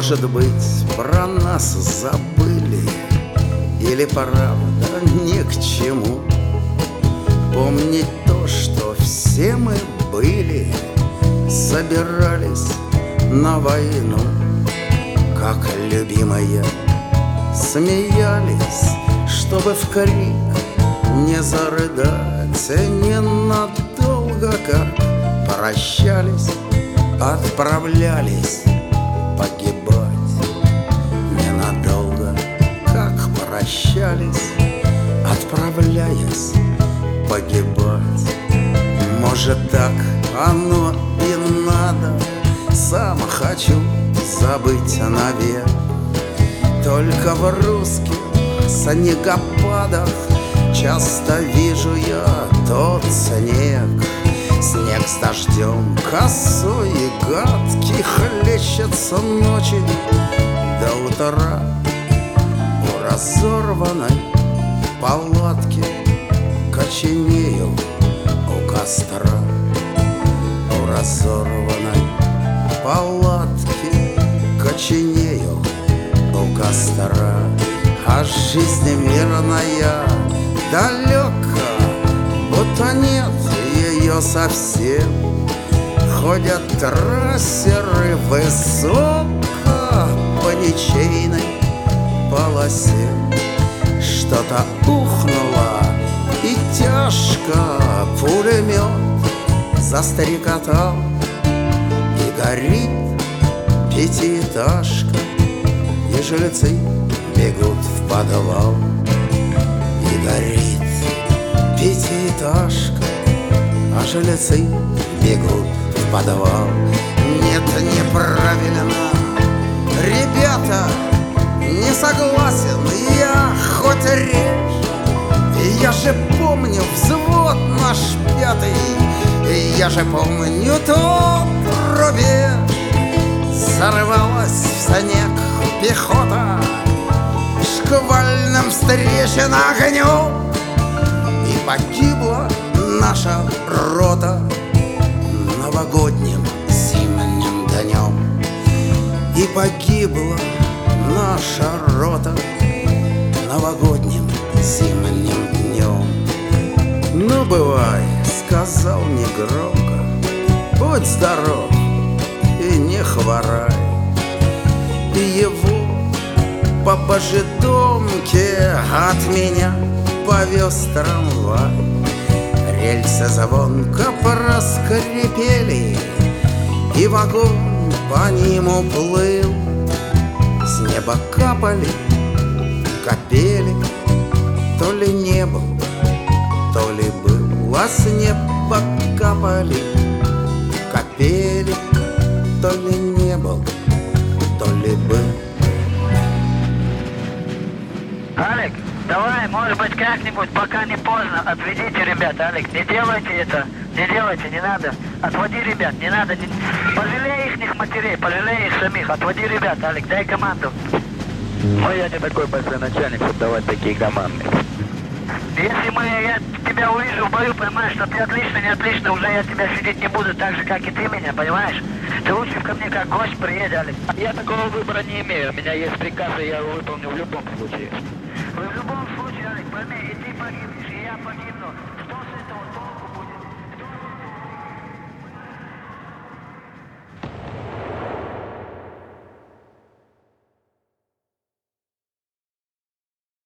Может быть, про нас забыли, или правда ни к чему помнить то, что все мы были, собирались на войну, как любимые смеялись, чтобы в крик не зарыдать, ненадолго, как прощались, отправлялись погибать. Ненадолго, как прощались, отправляясь погибать. Может, так оно и надо, сам хочу забыть навек. Только в русских снегопадах часто вижу я тот снег. Снег с дождем косой и гадкий хлещется ночи до утра. У разорванной палатки коченею у костра. У разорванной палатки коченею у костра. А жизнь мирная далека, будто нет ее совсем. Ходят трассеры высоко по ничейной полосе. Что-то ухнуло и тяжко пулемет застрекотал. И горит пятиэтажка, и жильцы бегут в подвал. И горит пятиэтажка, а жильцы бегут в подвал. Нет, неправильно, ребята, не согласен я, хоть режь. Я же помню взвод наш пятый, я же помню тот рубеж. Сорвалась в снег пехота шквальным встречен огнем. И погибла наша рота новогодним зимним днем. И погибла наша рота новогодним зимним днем. Ну, бывай, сказал негромко, будь здоров и не хворай. И его по божедомке от меня повез трамвай. Рельсы звонко проскрипели, и вагон по ним уплыл. С неба капали капели, то ли не был, то ли был. А с неба капали капели, то ли не был, то ли был. Алик, давай, может быть, как-нибудь, пока не поздно, отведите ребят. Алик, не делайте это, не делайте, не надо. Отводи ребят, не надо. Пожалей их матерей, пожалей их самих. Отводи ребят, Алик, дай команду. Ну, я не такой большой начальник, чтобы давать такие команды. Если я тебя увижу в бою, понимаешь, что ты отлично, не отлично, уже я тебя щадить не буду, так же, как и ты меня, понимаешь? Ты лучше ко мне как гость приедь, Алик. Я такого выбора не имею, у меня есть приказ, и я его выполню в любом случае. В любом случае, Алик, пойми, и ты погибнешь, и я погибну.